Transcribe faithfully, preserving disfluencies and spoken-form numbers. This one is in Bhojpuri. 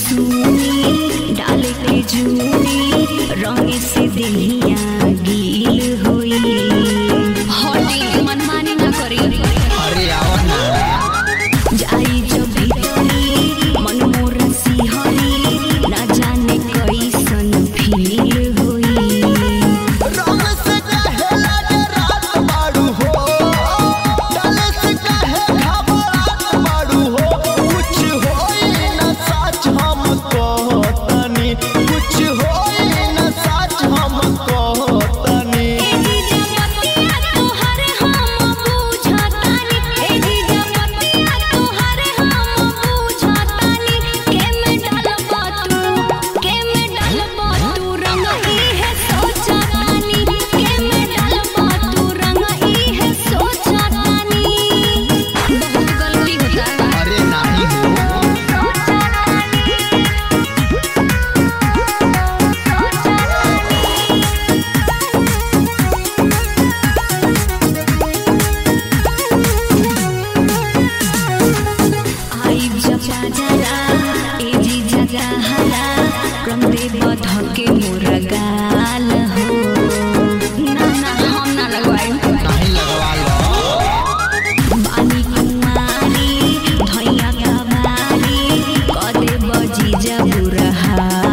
सुनी डाल के जूनी रंग से दिलिया गील हुई हॉटी मनमानी ना करी अरे आओ ना जाई जब भीतरी मन मोर सिहरी ना जाने कैसन फील हुई रंग से कहे लागे रात बाड़ू हो डाल से कहे घबरात बाड़ू हो कुछ होई ना सच हम कहतनी कुछ होई ना सच हम कहतनी अरे नहीं हो आई जपा जरा ए जी जगा हला रंग दे बध के मोर गाल हो ना ना हम ना लगवाई नहीं लगवा लो बानी कुमारी धैया कबारी कदे बजी जा बुरहा